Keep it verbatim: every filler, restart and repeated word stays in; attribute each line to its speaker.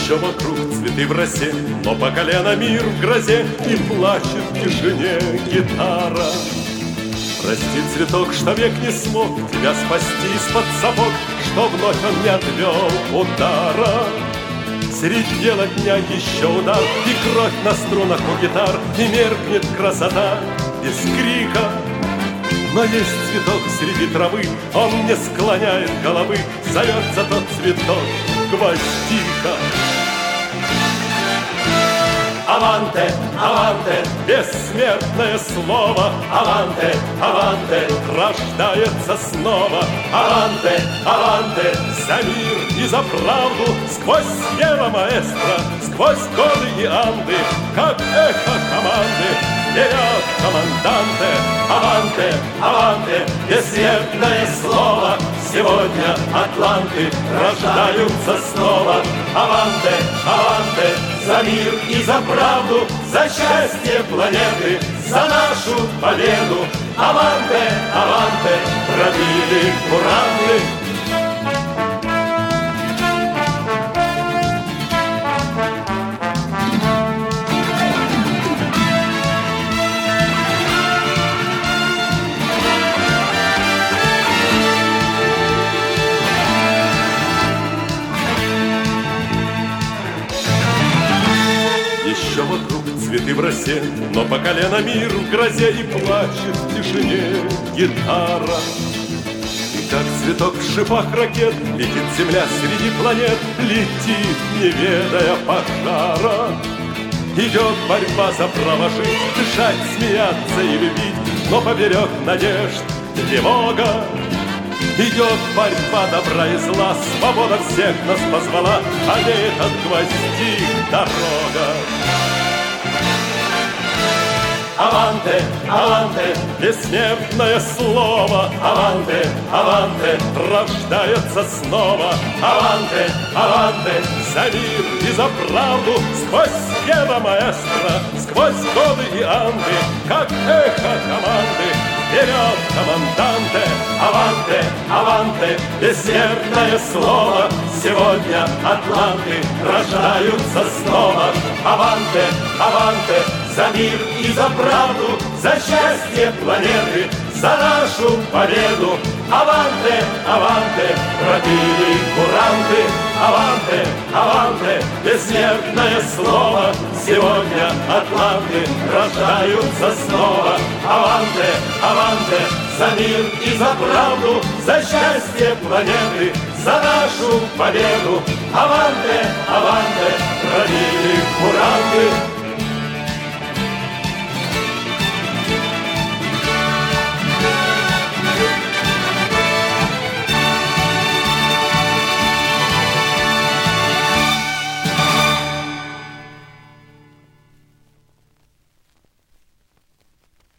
Speaker 1: Еще вокруг цветы в росе, но по колено мир в грозе, и плачет в тишине гитара. Прости, цветок, что век не смог тебя спасти из-под сапог, что вновь он не отвел удара. Средь бела дня еще удар, и кровь на струнах у гитар, и меркнет красота без крика. Но есть цветок среди травы, он не склоняет головы, зовется тот цветок гвоздика. Аванте, аванте, бессмертное слово, аванте, аванте, рождается снова. Аванте, аванте, за мир и за правду, сквозь Сьерра Маэстро, сквозь годы и Анды, как эхо команды, вперед, команданте. Аванте, аванте, бессмертное слово, сегодня атланты рождаются снова. Аванте, аванте, за мир и за правду, за счастье планеты, за нашу победу. Аванте, аванте, пробили куранты. Еще вокруг цветы в росе, но по колено мир в грозе, и плачет в тишине гитара. И как цветок в шипах ракет летит земля среди планет, летит, не ведая пожара. Идет борьба за право жить, дышать, смеяться и любить, но поперек надежд тревога. Идет борьба добра и зла, свобода всех нас позвала, а не этот гвоздик дорога. Аванте, аванте, бессмертное слово, аванте, аванте, рождается снова. Аванте, аванте, за мир и за правду, сквозь Сьерра Маэстро, сквозь годы и Анды, как эхо команды. Вперед, команданте, аванте, аванте, бессмертное слово, сегодня атланты рождаются снова. Аванте, аванте, за мир и за правду, за счастье планеты, за нашу победу. Аванте, аванте, пробили куранты. Аванте, аванте, бессмертное слово, сегодня атланты рождаются снова. Аванте, аванте, за мир и за правду, за счастье планеты, за нашу победу. Аванте, аванте, пробили куранты.